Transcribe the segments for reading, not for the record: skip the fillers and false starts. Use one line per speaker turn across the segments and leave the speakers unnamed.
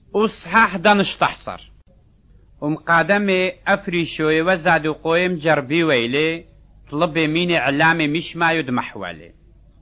وصحاح دانش تحصر ومقادمة أفريشوي وزادو قويم جربي ويلي طلب مين إعلامي مش ما يدمحوالي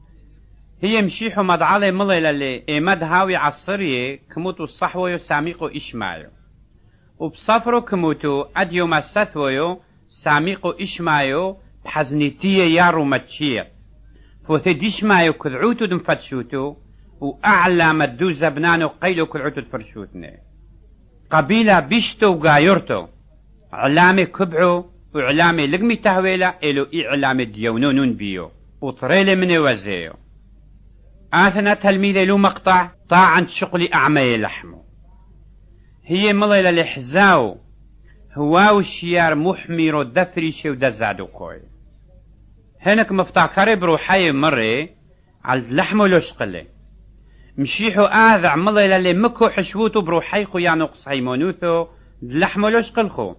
هي مشيحو مدعالي مليلة اللي إيماد هاوي عصرية كموتو الصحويو ساميقو إشمايو وبصفرو كموتو أديو مساثويو ساميقو إشمايو بحزنيتية يارو متشير فوثديش مايو كذعوتو دمفتشوتو وأعلى مدو زبنانو قيلو كذعوتو دفرشوتني قبيلة بيشتو وقايرتو علامي كبعو وعلامي لقمي تهويلة إلو إعلامي ديونونون بيو وطريلي مني وزيو آثنا تلميذي له مقطع طاعن شغلي أعمي لحمو هي مليلة لحزاو هواو الشيار محميرو دفري شو دزادو قوي هناك مفتاكري بروحي مري على لحمو لشقلي مشيحو آذع مليلة لمكو حشوتو بروحي خيانو قصيمونوثو لحمو لشقلخو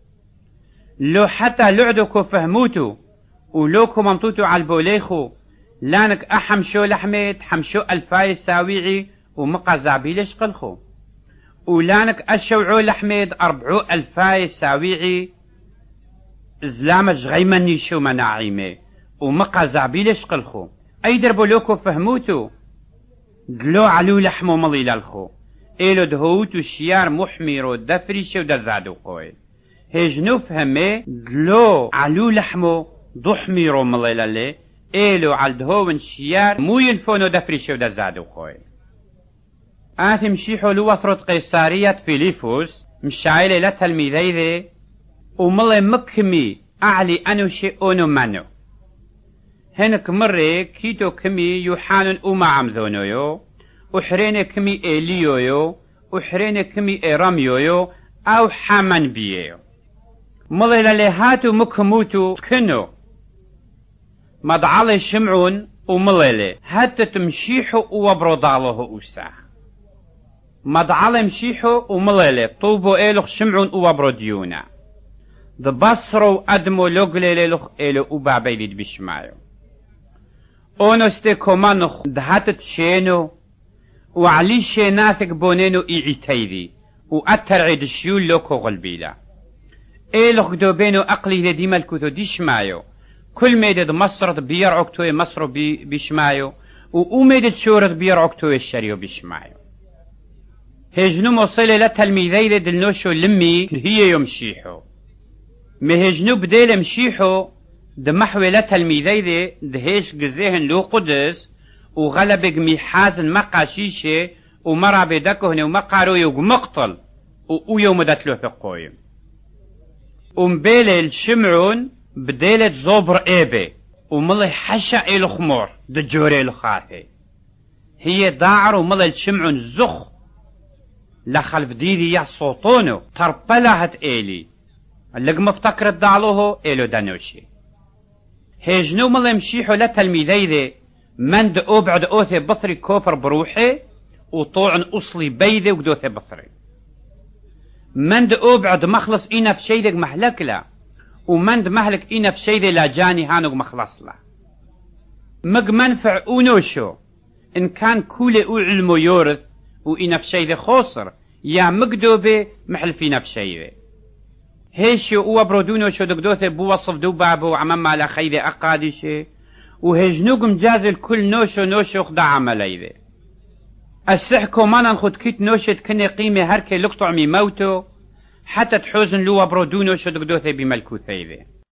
لو حتى لعدوكو فهموتو ولوكو ممطوتو على البوليخو لانك أحمشو لحميت حمشو الفاي ساويعي ومقا زابيلش قلخو ولانك أشوعو لحميد 40 الفاي ساويعي زلامج غيمني شو مناعيمي ومقا زابيلش قلخو أي دربو لوكو فهموتو دلو علو لحمو ملي للخو إيلو دهوتو شيار محميرو دفري شو دزادو قوي هجنو فهمي دلو علو لحمو ضحميرو ملي للي إيلو عالدهون شيار مو ينفونو دفريشو دزادو خوي آثي مشيحو لو وفرط قيسارية فيليفوس مشايلي لتلميذي ذي وملي مكمي أعلي أنو شي أونو منو هنك مري كيتو كمي يوحانون أوما عمذونيو وحريني كمي إيليويو وحريني كمي إيراميويو أو حامن بييو ملي لليهاتو مكموتو كنو مدعالي شمعون ومليلي حتى تمشيحو وبرودالوه أوساخ مدعالي مشيحو ومليلي طوبو إيلوخ شمعون وبروديونا دبصرو أدمو لوغلي لوخ إيلو وبابيليد بشمايو أونستي كومانوخ دهاتت شينو وعلي شيناثك بونينو إيعيتيدي وأترعيد الشيول لوكو غلبيلا إيلوخ دوبينو أقلي ديما الكوتو ديشمايو كل ميدد مصرد بيرعوك توي مصرو بيشمايو وميدد شورد بيرعوك توي الشريو بيشمايو هجنو موصلي لتلميذي دلنوشو لمي هي يمشيحو مهجنو بديل مشيحو دمحوي لتلميذي دهيش قزيهن لو قدس وغلبق ميحازن مقاشيشي ومرا بدكهن ومقارو يوق مقتل ويوم دتلو ثقويم ومبيل الشمعون بديلة زوبر إيبي وملي حشا إلو خمور دجوري إلو خاثي هي داعر وملي الشمعون زخ لخلف ديدي يا صوتونو تربلهت إيلي اللق مفتكر الدعلوه إلو دانوشي هيجنو ملي مشيحو لتلميذي ذي من دقو بعد أوثي بطري كوفر بروحي وطوعن أصلي بيذي وقدوثي بطري من دقو بعد مخلص إينا في شيدك محلكلا ومند مهلك إينا في شيء لا جاني هانوك مخلص له مج منفع ونوشو إن كان كولي علمو يورث وإينا في شيء خسر يا مقدوبة محل فينا في شيء هيشو هو برودونو شو دقدوثي بوصف دوبابو وعمام على خيذي أقادشي وهجنوكم جاز الكل نوشو خدا عملي السحكو ما نخد كيت نوشت كني قيمة هركي لقطع مي موتو حتى تحوزن لوا برودونو شو دقدوثي بملكوثي ذي